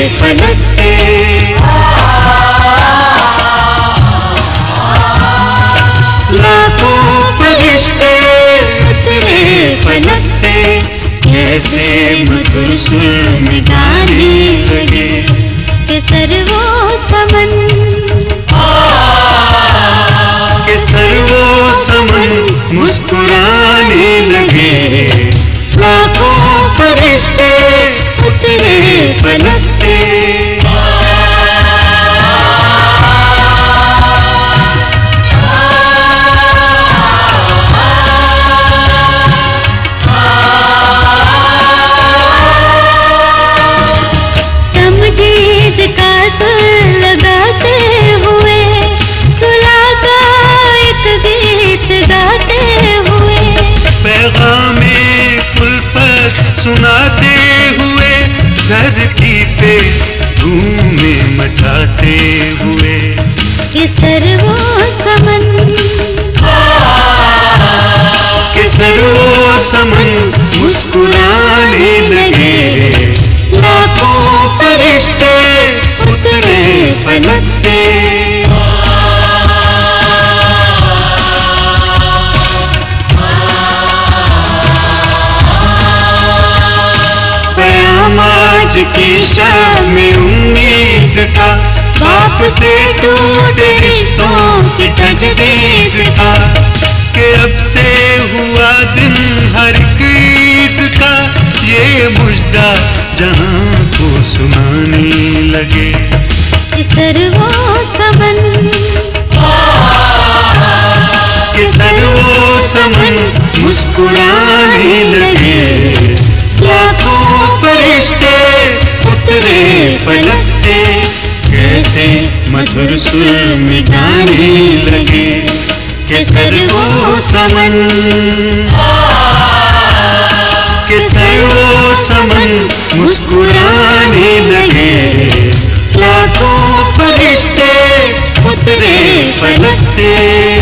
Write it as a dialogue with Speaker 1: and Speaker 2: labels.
Speaker 1: फलक से। लाखों फरिश्ते उतरे फलक से, कैसे मधुर सुर में गाने लगे कि सर्वो समन, के सर्वो समन मुस्कुराने लगे। लाखों फरिश्ते उतरे फलक से। तमजीद का सुर लगाते हुए, सुला का एक गीत गाते हुए,
Speaker 2: पैगामे उल्फत सुनाते हुए, धरती पे धूमें मचाते हुए।
Speaker 1: कि सर्वो समन,
Speaker 2: के सर्वो समन मुस्कुराने लगे। लाखों फरिश्ते उतरे फलक से। आज की शाम में उम्मीद था, बाप से टूटे रिश्तों की तजदीद था, कि अब से हुआ दिन हर एक ईद का, ये मुजदा जहां को सुनाने लगे।
Speaker 1: सर्वो समन,
Speaker 2: कि सर्वो समन मुस्कुराने लगे। लाखों फरिश्ते उतरे फलक से, कैसे मधुर सुर में गाने लगे कि सर्वो समन, कि सर्वो समन मुस्कुराने लगे। लाखों फरिश्ते उतरे फलक से।